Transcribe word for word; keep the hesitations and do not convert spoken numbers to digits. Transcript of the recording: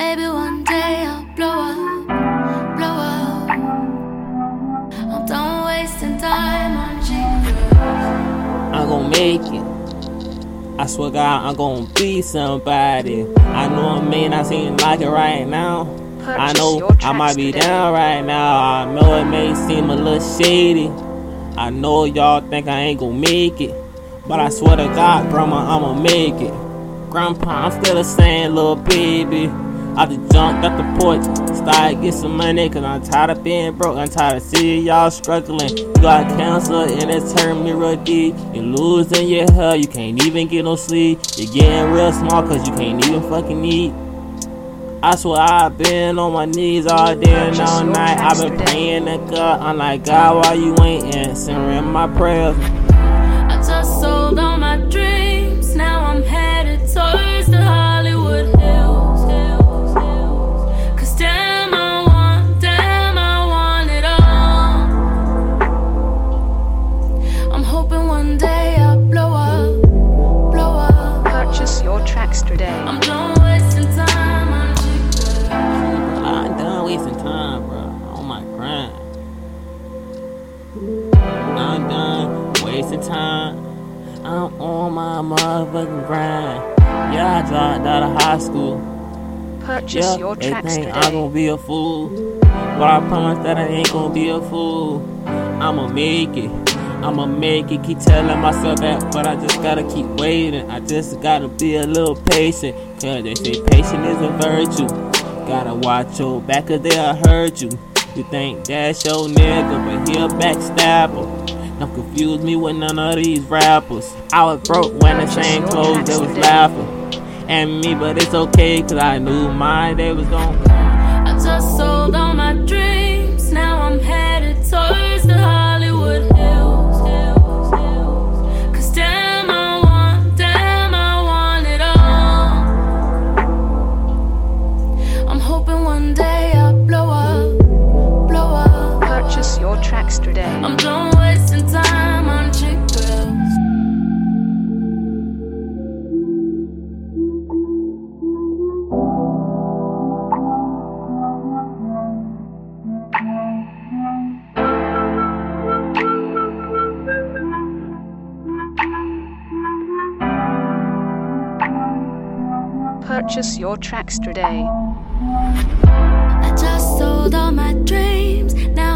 Maybe one day I'll blow up, blow up. I'm done wasting time on cheap girls. I'm gon' make it. I swear God, I'm gon' be somebody. I know I may not seem like it right now. I know I might be down right now. I know it may seem a little shady. I know y'all think I ain't gon' make it, but I swear to God, grandma, I'ma make it. Grandpa, I'm still the same little baby. I just jumped out the porch, started get some money, cause I'm tired of being broke. I'm tired of seeing y'all struggling. You got cancer and it's hurting me real deep. You're losing your hair, you can't even get no sleep. You're getting real small cause you can't even fucking eat. I swear I've been on my knees all day and all night. I've been praying to God. I'm like, God, why you ain't answering my prayers? I just sold all my dreams. Now I'm headed towards the Hollywood Hills. Cause damn, I want, damn, I want it all. I'm hoping one day I'll blow up, blow up. Purchase your tracks today. I'm done wasting time on cheap girls. I'm done wasting time, bro. On my grind. I'm done wasting time. I'm on my motherfucking grind. Yeah, I dropped out of high school. Purchase Yeah, your they tracks think today. I'm gonna be a fool, but I promise that I ain't gonna be a fool. I'ma make it, I'ma make it. Keep telling myself that, but I just gotta keep waiting. I just gotta be a little patient, cause they say patience is a virtue. Gotta watch your back cause they'll hurt you. You think that's your nigga, but he a backstabber. Don't confuse me with none of these rappers. I was broke when the same clothes they was laughing at me, but it's okay cause I knew my day was gonna come. I just sold all my dreams. Now I'm headed towards the Hollywood Hills. Cause damn, I want, damn, I want it all. I'm hoping one day I'll blow up, blow up. Purchase your tracks today. I'm done wasting time on cheap girls. Purchase your tracks today. I just sold all my dreams. Now